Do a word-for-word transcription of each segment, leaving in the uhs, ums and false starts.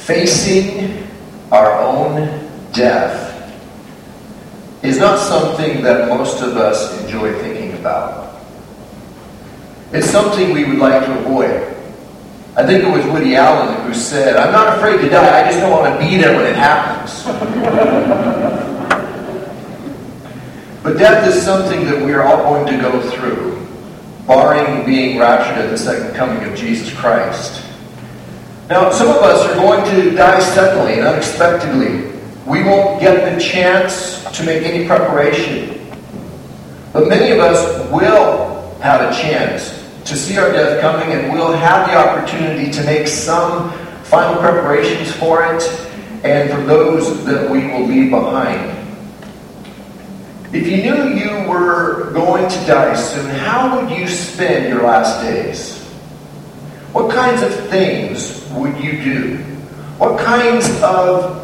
Facing our own death is not something that most of us enjoy thinking about. It's something we would like to avoid. I think it was Woody Allen who said, "I'm not afraid to die, I just don't want to be there when it happens." But death is something that we are all going to go through, barring being raptured at the second coming of Jesus Christ. Now, some of us are going to die suddenly and unexpectedly. We won't get the chance to make any preparation. But many of us will have a chance to see our death coming, and we'll have the opportunity to make some final preparations for it and for those that we will leave behind. If you knew you were going to die soon, how would you spend your last days? What kinds of things would you do? What kinds of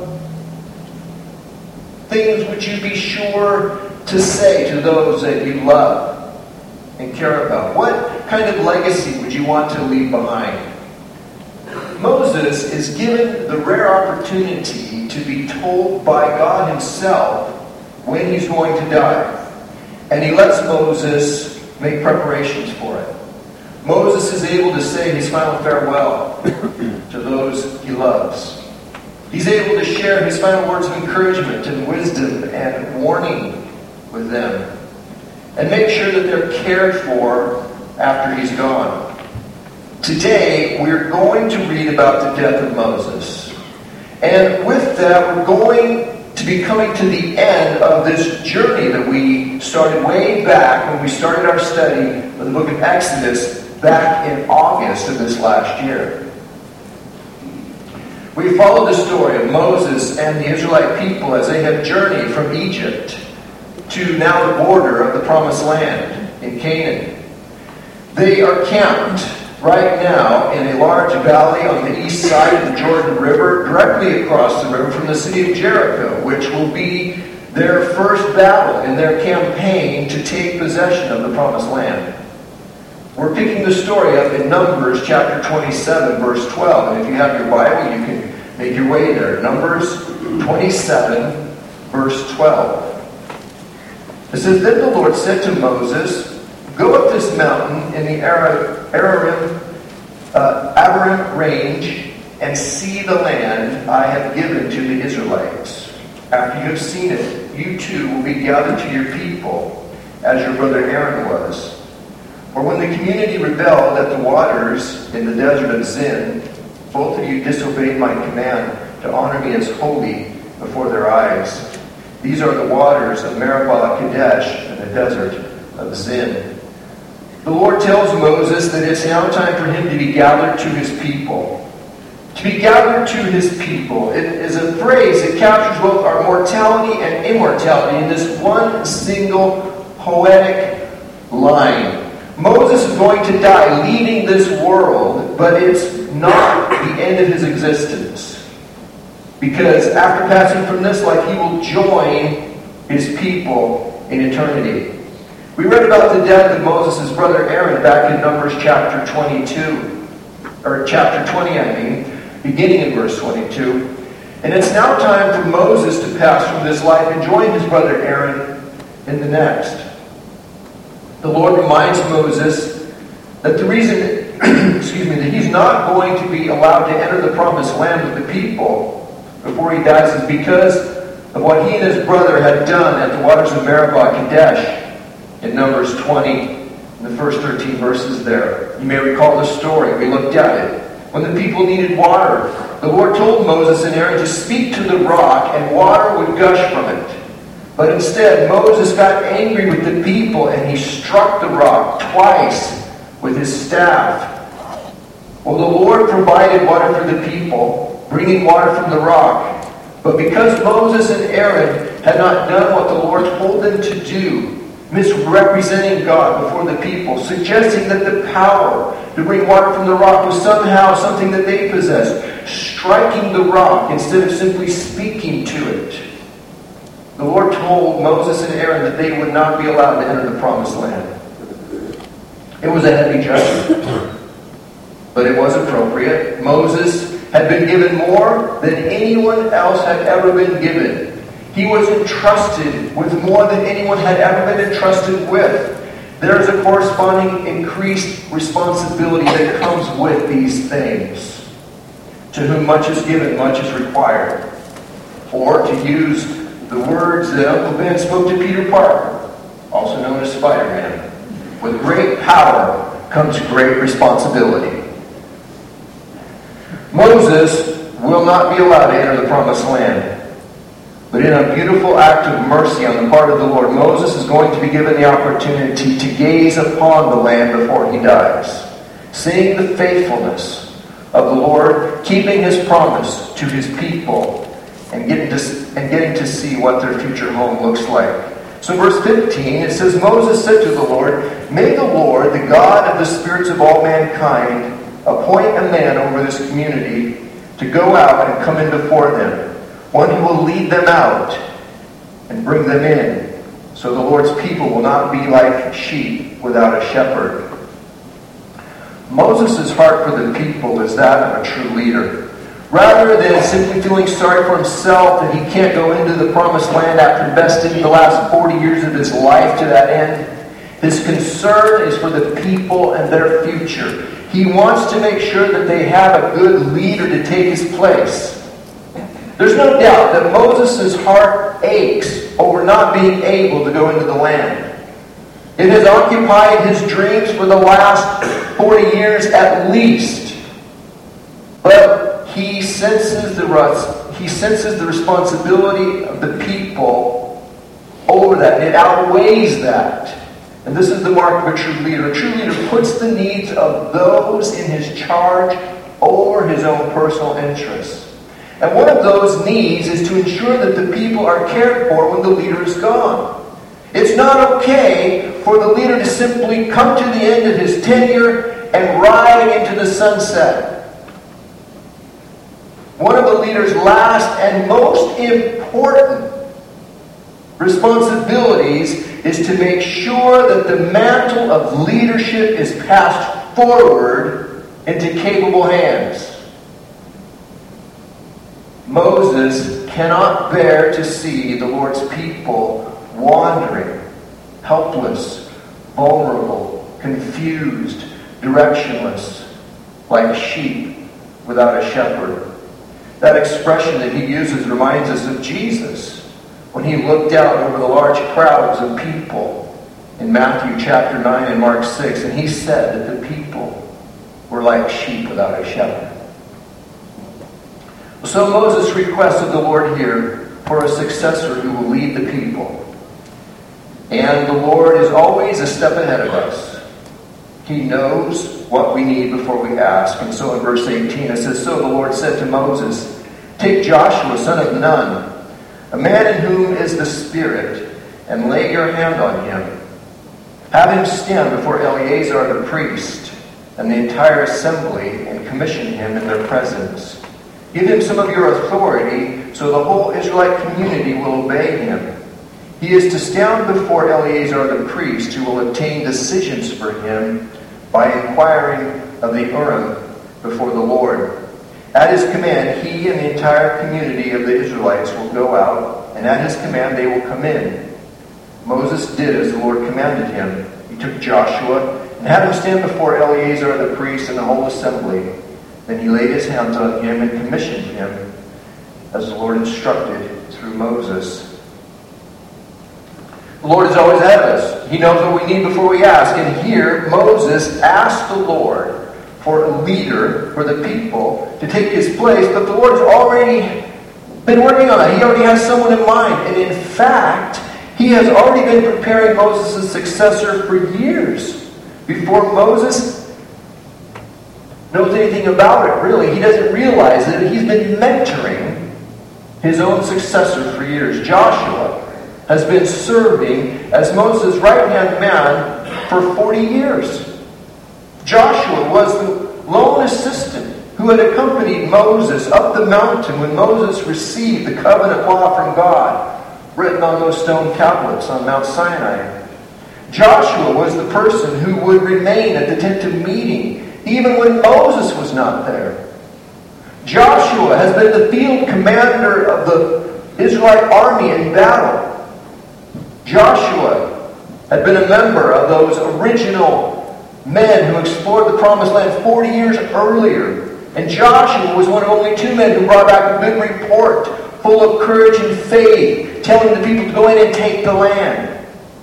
things would you be sure to say to those that you love and care about? What kind of legacy would you want to leave behind? Moses is given the rare opportunity to be told by God himself when he's going to die. And he lets Moses make preparations for it. Moses is able to say his final farewell to those he loves. He's able to share his final words of encouragement and wisdom and warning with them, and make sure that they're cared for after he's gone. Today, we're going to read about the death of Moses. And with that, we're going to be coming to the end of this journey that we started way back when we started our study of the book of Exodus back in August of this last year. We followed the story of Moses and the Israelite people as they have journeyed from Egypt to now the border of the Promised Land in Canaan. They are camped right now in a large valley on the east side of the Jordan River, directly across the river from the city of Jericho, which will be their first battle in their campaign to take possession of the Promised Land. We're picking the story up in Numbers chapter twenty-seven, verse twelve. And if you have your Bible, you can make your way there. Numbers twenty-seven, verse twelve. It says, "Then the Lord said to Moses, go up this mountain in the Ararim, uh, Abarim range and see the land I have given to the Israelites. After you have seen it, you too will be gathered to your people, as your brother Aaron was. For when the community rebelled at the waters in the desert of Zin, both of you disobeyed my command to honor me as holy before their eyes. These are the waters of Meribah Kadesh in the desert of Zin." The Lord tells Moses that it's now time for him to be gathered to his people. To be gathered to his people. It is a phrase that captures both our mortality and immortality in this one single poetic line. Moses is going to die leaving this world, but it's not the end of his existence. Because after passing from this life, he will join his people in eternity. We read about the death of Moses' brother Aaron back in Numbers chapter twenty-two, or chapter twenty, I mean, beginning in verse twenty-two. And it's now time for Moses to pass from this life and join his brother Aaron in the next. The Lord reminds Moses that the reason, excuse me, that he's not going to be allowed to enter the promised land with the people before he dies is because of what he and his brother had done at the waters of Meribah Kadesh in Numbers twenty, in the first thirteen verses there. You may recall the story. We looked at it. When the people needed water, the Lord told Moses and Aaron to speak to the rock and water would gush from it. But instead, Moses got angry with the people and he struck the rock twice with his staff. Well, the Lord provided water for the people, bringing water from the rock. But because Moses and Aaron had not done what the Lord told them to do, misrepresenting God before the people, suggesting that the power to bring water from the rock was somehow something that they possessed, striking the rock instead of simply speaking to it, the Lord told Moses and Aaron that they would not be allowed to enter the promised land. It was a heavy judgment, but it was appropriate. Moses had been given more than anyone else had ever been given. He was entrusted with more than anyone had ever been entrusted with. There is a corresponding increased responsibility that comes with these things. To whom much is given, much is required. Or, to use the words that Uncle Ben spoke to Peter Parker, also known as Spider-Man, with great power comes great responsibility. Moses will not be allowed to enter the promised land. But in a beautiful act of mercy on the part of the Lord, Moses is going to be given the opportunity to gaze upon the land before he dies, seeing the faithfulness of the Lord, keeping his promise to his people, and getting to, and getting to see what their future home looks like. So verse fifteen, it says, Moses said to the Lord, "May the Lord, the God of the spirits of all mankind, appoint a man over this community to go out and come in before them, one who will lead them out and bring them in, so the Lord's people will not be like sheep without a shepherd." Moses' heart for the people is that of a true leader. Rather than simply feeling sorry for himself that he can't go into the promised land after investing the last forty years of his life to that end, his concern is for the people and their future. He wants to make sure that they have a good leader to take his place. There's no doubt that Moses' heart aches over not being able to go into the land. It has occupied his dreams for the last forty years at least. But he senses the he senses the responsibility of the people over that. It outweighs that. And this is the mark of a true leader. A true leader puts the needs of those in his charge over his own personal interests. And one of those needs is to ensure that the people are cared for when the leader is gone. It's not okay for the leader to simply come to the end of his tenure and ride into the sunset. One of the leader's last and most important responsibilities is to make sure that the mantle of leadership is passed forward into capable hands. Moses cannot bear to see the Lord's people wandering, helpless, vulnerable, confused, directionless, like sheep without a shepherd. That expression that he uses reminds us of Jesus when he looked out over the large crowds of people in Matthew chapter nine and Mark six, and he said that the people were like sheep without a shepherd. So Moses requested the Lord here for a successor who will lead the people. And the Lord is always a step ahead of us. He knows what we need before we ask. And so in verse eighteen it says, "So the Lord said to Moses, 'Take Joshua, son of Nun, a man in whom is the Spirit, and lay your hand on him. Have him stand before Eleazar the priest and the entire assembly, and commission him in their presence. Give him some of your authority, so the whole Israelite community will obey him. He is to stand before Eleazar the priest, who will obtain decisions for him by inquiring of the Urim before the Lord. At his command, he and the entire community of the Israelites will go out, and at his command they will come in.' Moses did as the Lord commanded him. He took Joshua and had him stand before Eleazar the priest and the whole assembly. Then he laid his hands on him and commissioned him as the Lord instructed through Moses." The Lord is always ahead of us. He knows what we need before we ask. And here, Moses asked the Lord for a leader for the people to take his place, but the Lord has already been working on that. He already has someone in mind. And in fact, he has already been preparing Moses' successor for years. Before Moses knows anything about it, really. He doesn't realize that he's been mentoring his own successor for years. Joshua has been serving as Moses' right-hand man for forty years. Joshua was the lone assistant who had accompanied Moses up the mountain when Moses received the covenant law from God, written on those stone tablets on Mount Sinai. Joshua was the person who would remain at the tent of meeting even when Moses was not there. Joshua has been the field commander of the Israelite army in battle. Joshua had been a member of those original men who explored the Promised Land forty years earlier. And Joshua was one of only two men who brought back a good report, full of courage and faith, telling the people to go in and take the land.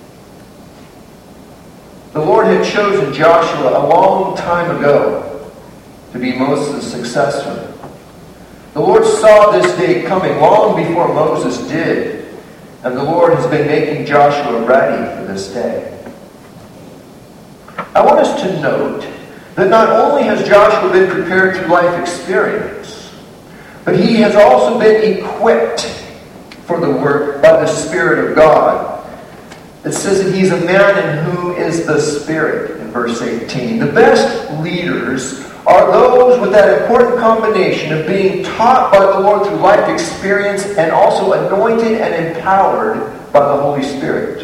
The Lord had chosen Joshua a long time ago to be Moses' successor. The Lord saw this day coming long before Moses did, and the Lord has been making Joshua ready for this day. I want us to note that not only has Joshua been prepared through life experience, but he has also been equipped for the work by the Spirit of God. It says that he's a man in whom is the Spirit, in verse eighteen. The best leaders are those with that important combination of being taught by the Lord through life experience and also anointed and empowered by the Holy Spirit.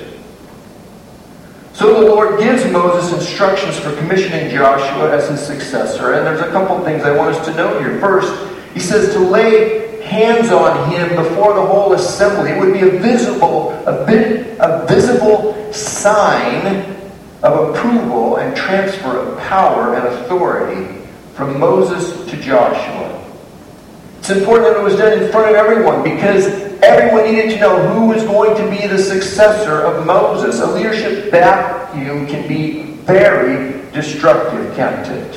So the Lord gives Moses instructions for commissioning Joshua as his successor. And there's a couple of things I want us to note here. First, he says to lay hands on him before the whole assembly. It would be a visible, a, bit, a visible sign of approval and transfer of power and authority from Moses to Joshua. It's important that it was done in front of everyone because everyone needed to know who was going to be the successor of Moses. A leadership vacuum can be very destructive, can't it?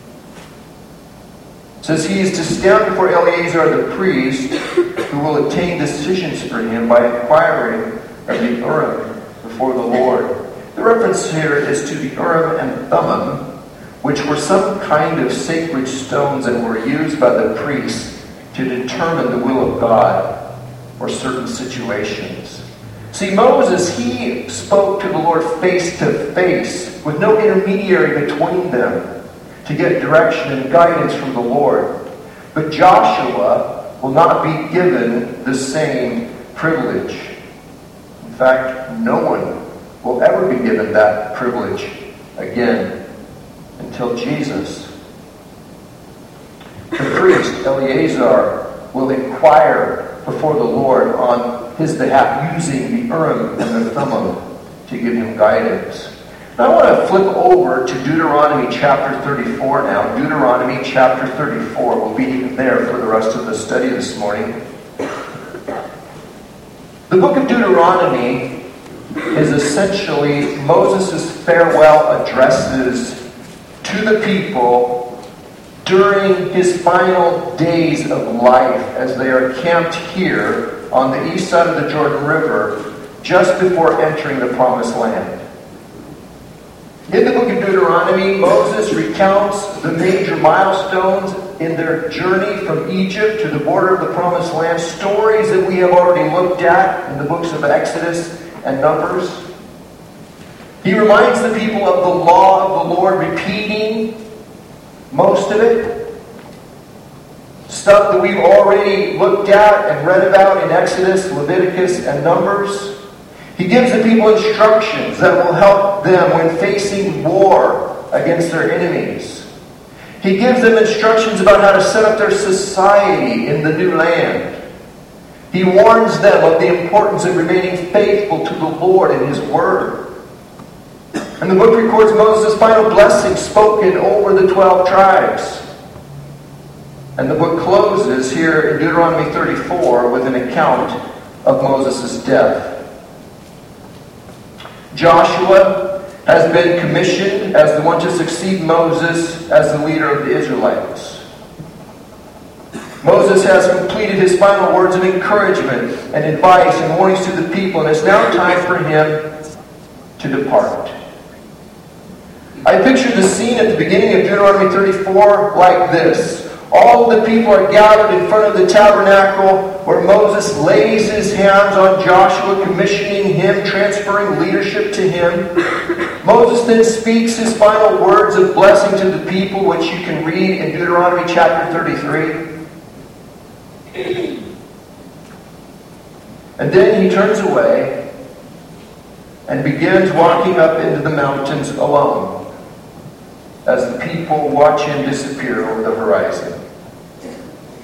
It says he is to stand before Eleazar the priest, who will obtain decisions for him by inquiring of the Urim before the Lord. The reference here is to the Urim and Thummim, which were some kind of sacred stones that were used by the priests to determine the will of God or certain situations. See, Moses, he spoke to the Lord face to face with no intermediary between them to get direction and guidance from the Lord. But Joshua will not be given the same privilege. In fact, no one will ever be given that privilege again until Jesus. The priest, Eleazar, will inquire before the Lord on his behalf using the Urim and the Thummim to give him guidance. Now I want to flip over to Deuteronomy chapter thirty-four now. Deuteronomy chapter thirty-four. We'll be there for the rest of the study this morning. The book of Deuteronomy is essentially Moses' farewell addresses to the people during his final days of life as they are camped here on the east side of the Jordan River just before entering the Promised Land. In the book of Deuteronomy, Moses recounts the major milestones in their journey from Egypt to the border of the Promised Land, stories that we have already looked at in the books of Exodus and Numbers. He reminds the people of the law of the Lord, repeating most of it. Stuff that we've already looked at and read about in Exodus, Leviticus, and Numbers. He gives the people instructions that will help them when facing war against their enemies. He gives them instructions about how to set up their society in the new land. He warns them of the importance of remaining faithful to the Lord and His Word. And the book records Moses' final blessing spoken over the twelve tribes. And the book closes here in Deuteronomy thirty-four with an account of Moses' death. Joshua has been commissioned as the one to succeed Moses as the leader of the Israelites. Moses has completed his final words of encouragement and advice and warnings to the people, and it's now time for him to depart. I picture the scene at the beginning of Deuteronomy thirty-four like this. All of the people are gathered in front of the tabernacle where Moses lays his hands on Joshua, commissioning him, transferring leadership to him. Moses then speaks his final words of blessing to the people, which you can read in Deuteronomy chapter thirty-three. And then he turns away and begins walking up into the mountains alone as the people watch him disappear over the horizon.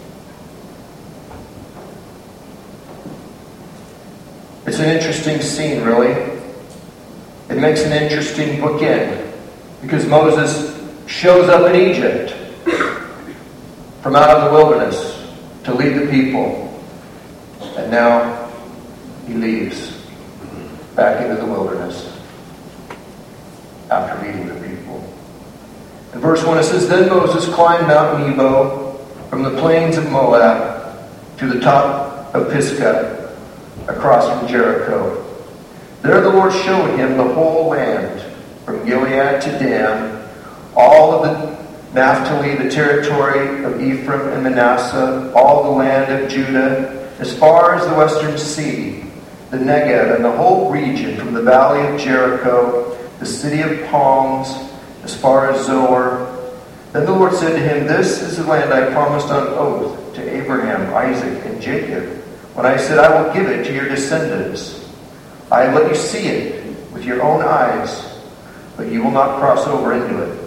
It's an interesting scene, really. It makes an interesting bookend because Moses shows up in Egypt from out of the wilderness to lead the people. And now he leaves back into the wilderness after leading the people. In verse one it says, Then Moses climbed Mount Nebo from the plains of Moab to the top of Pisgah, across from Jericho. There the Lord showed him the whole land, from Gilead to Dan, all of the Naphtali, the territory of Ephraim and Manasseh, all the land of Judah, as far as the western sea, the Negev, and the whole region from the valley of Jericho, the city of palms, as far as Zoar. Then the Lord said to him, This is the land I promised on oath to Abraham, Isaac, and Jacob, when I said, I will give it to your descendants. I have let you see it with your own eyes, but you will not cross over into it.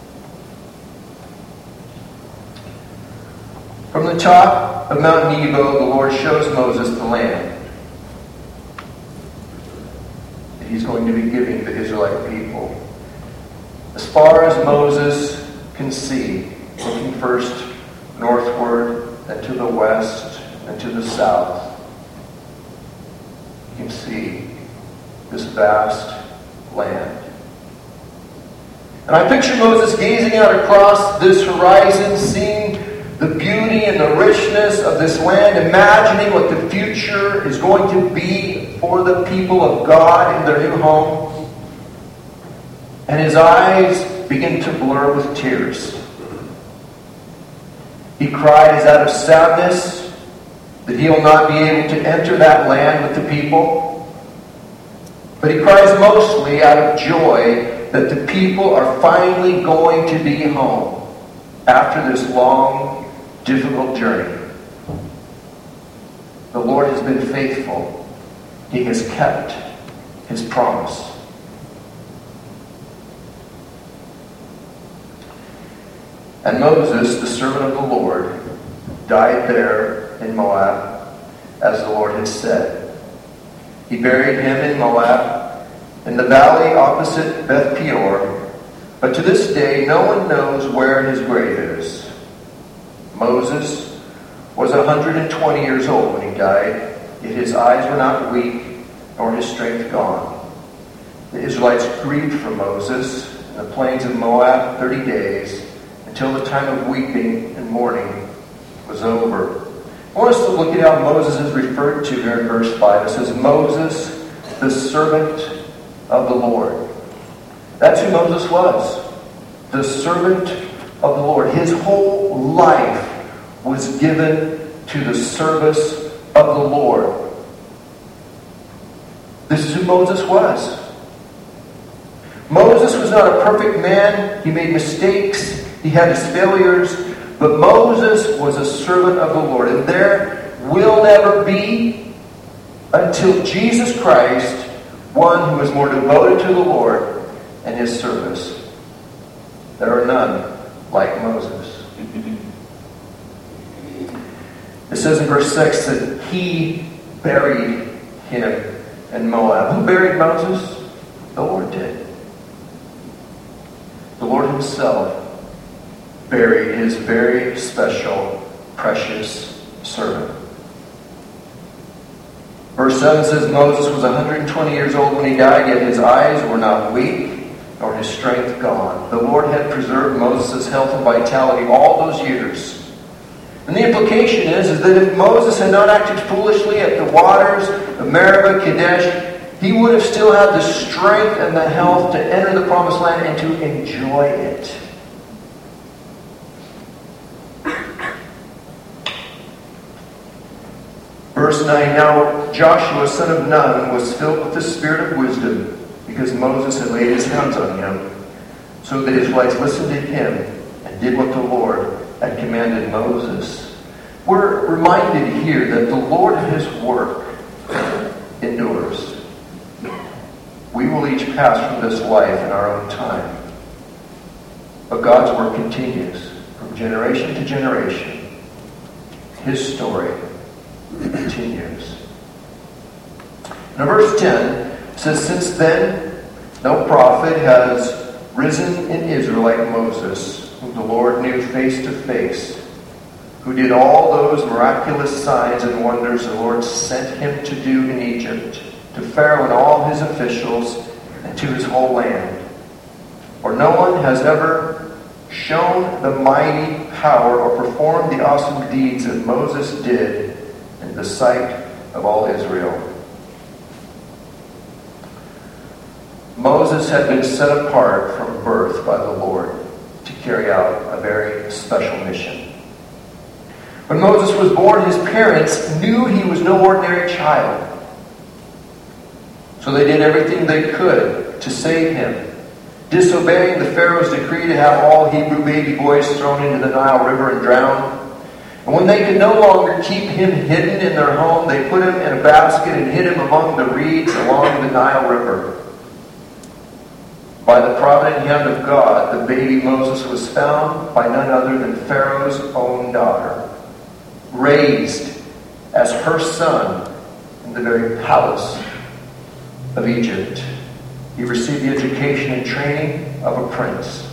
From the top of Mount Nebo, the Lord shows Moses the land that he's going to be giving the Israelite people. As far as Moses can see, looking first northward, then to the west, and to the south, you can see this vast land. And I picture Moses gazing out across this horizon, seeing the beauty and the richness of this land, imagining what the future is going to be for the people of God in their new home. And his eyes begin to blur with tears. He cries out of sadness that he will not be able to enter that land with the people. But he cries mostly out of joy that the people are finally going to be home after this long, difficult journey. The Lord has been faithful. He has kept his promise. And Moses, the servant of the Lord, died there in Moab, as the Lord had said. He buried him in Moab, in the valley opposite Beth Peor, but to this day no one knows where his grave is. Moses was one hundred twenty years old when he died, yet his eyes were not weak, nor his strength gone. The Israelites grieved for Moses in the plains of Moab thirty days, until the time of weeping and mourning was over. I want us to look at how Moses is referred to here in verse five. It says, Moses, the servant of the Lord. That's who Moses was. The servant of the Lord. His whole life was given to the service of the Lord. This is who Moses was. Moses was not a perfect man. He made mistakes. He had his failures. But Moses was a servant of the Lord. And there will never be, until Jesus Christ, one who is more devoted to the Lord and his service. There are none like Moses. It says in verse six that he buried him in Moab. Who buried Moses? The Lord did. The Lord himself buried his very special, precious servant. Verse seven says, Moses was one hundred twenty years old when he died, yet his eyes were not weak, nor his strength gone. The Lord had preserved Moses' health and vitality all those years. And the implication is, is that if Moses had not acted foolishly at the waters of Meribah, Kadesh, he would have still had the strength and the health to enter the promised land and to enjoy it. Verse nine, Now Joshua, son of Nun, was filled with the spirit of wisdom, because Moses had laid his hands on him, so the Israelites listened to him and did what the Lord had commanded Moses. We're reminded here that the Lord and his work endures. We will each pass from this life in our own time. But God's work continues from generation to generation. His story continues. And Now verse ten says, "Since then no prophet has risen in Israel like Moses, whom the Lord knew face to face, who did all those miraculous signs and wonders the Lord sent him to do in Egypt, to Pharaoh and all his officials, and to his whole land. For no one has ever shown the mighty power or performed the awesome deeds that Moses did in the sight of all Israel." Moses had been set apart from birth by the Lord to carry out a very special mission. When Moses was born, his parents knew he was no ordinary child. So they did everything they could to save him, disobeying the Pharaoh's decree to have all Hebrew baby boys thrown into the Nile River and drowned. And when they could no longer keep him hidden in their home, they put him in a basket and hid him among the reeds along the Nile River. By the provident hand of God, the baby Moses was found by none other than Pharaoh's own daughter, raised as her son in the very palace of Egypt. He received the education and training of a prince.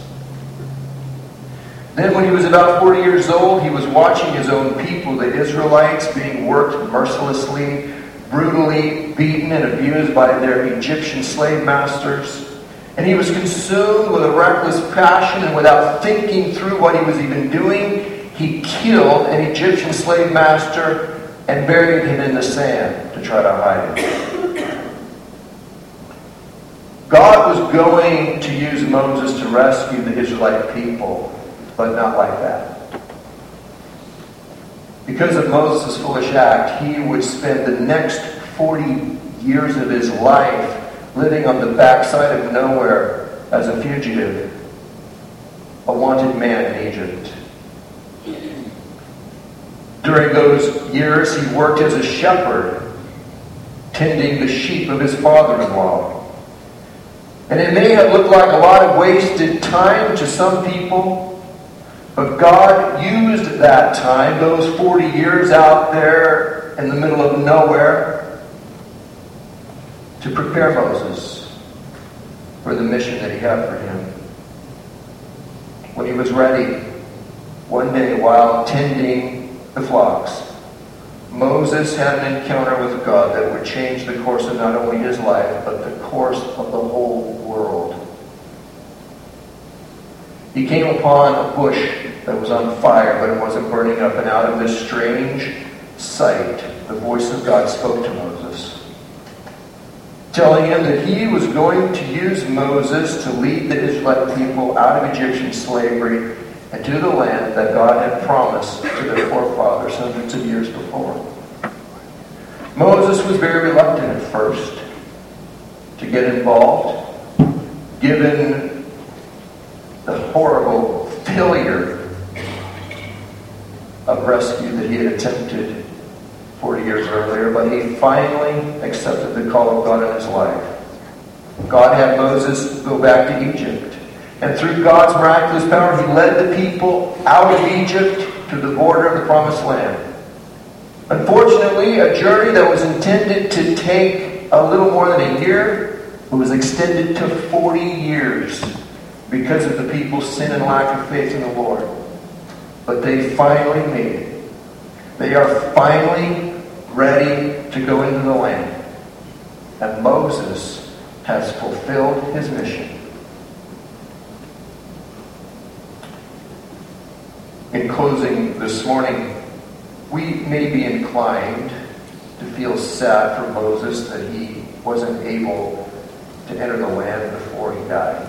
Then when he was about forty years old, he was watching his own people, the Israelites, being worked mercilessly, brutally beaten and abused by their Egyptian slave masters. And he was consumed with a reckless passion, and without thinking through what he was even doing, he killed an Egyptian slave master and buried him in the sand to try to hide him. God was going to use Moses to rescue the Israelite people, but not like that. Because of Moses' foolish act, he would spend the next forty years of his life living on the backside of nowhere as a fugitive, a wanted man in Egypt. During those years, he worked as a shepherd, tending the sheep of his father-in-law. And it may have looked like a lot of wasted time to some people, but God used that time, those forty years out there in the middle of nowhere, to prepare Moses for the mission that he had for him. When he was ready, one day while tending the flocks, Moses had an encounter with God that would change the course of not only his life, but the course of the whole world. He came upon a bush that was on fire, but it wasn't burning up, and out of this strange sight, the voice of God spoke to Moses, telling him that he was going to use Moses to lead the Israelite people out of Egyptian slavery and to the land that God had promised to their forefathers hundreds of years before. Moses was very reluctant at first to get involved, given the horrible failure of rescue that he had attempted forty years earlier, but he finally accepted the call of God in his life. God had Moses go back to Egypt, and through God's miraculous power, he led the people out of Egypt to the border of the Promised Land. Unfortunately, a journey that was intended to take a little more than a year was extended to forty years because of the people's sin and lack of faith in the Lord. But they finally made it. They are finally ready to go into the land. And Moses has fulfilled his mission. In closing this morning, we may be inclined to feel sad for Moses that he wasn't able to enter the land before he died.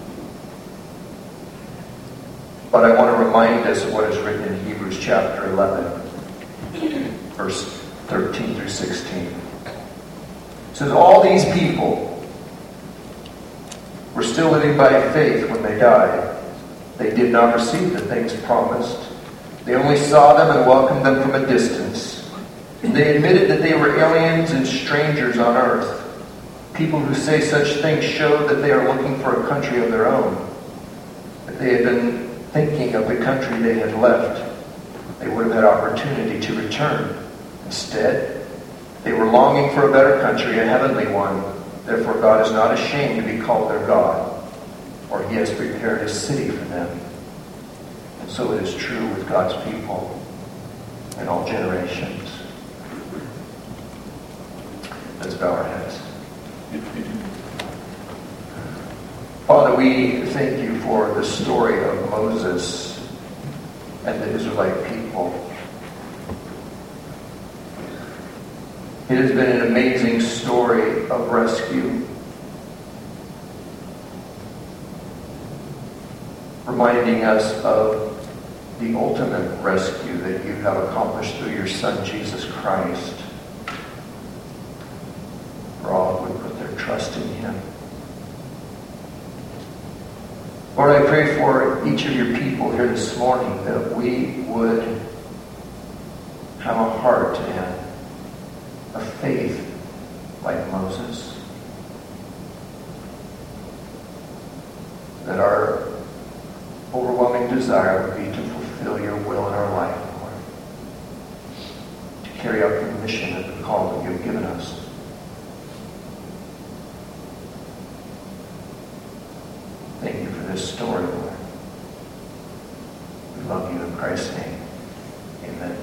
But I want to remind us of what is written in Hebrews chapter eleven, verse thirteen through sixteen. It says, all these people were still living by faith when they died. They did not receive the things promised. They only saw them and welcomed them from a distance. They admitted that they were aliens and strangers on earth. People who say such things show that they are looking for a country of their own. If they had been thinking of the country they had left, they would have had opportunity to return. Instead, They were longing for a better country, a heavenly one. Therefore God is not ashamed to be called their God, for he has prepared a city for them. And so it is true with God's people in all generations. Let's bow our heads. Father, we thank you for the story of Moses and the Israelite people. It has been an amazing story of rescue, reminding us of the ultimate rescue that you have accomplished through your Son, Jesus Christ, for all who would put their trust in him. Lord, I pray for each of your people here this morning that we would have a heart and a faith like Moses. That our overwhelming desire would be to fulfill your will in our life, Lord. To carry out the mission and the call that you've given us. Thank you for this story, Lord. We love you in Christ's name. Amen.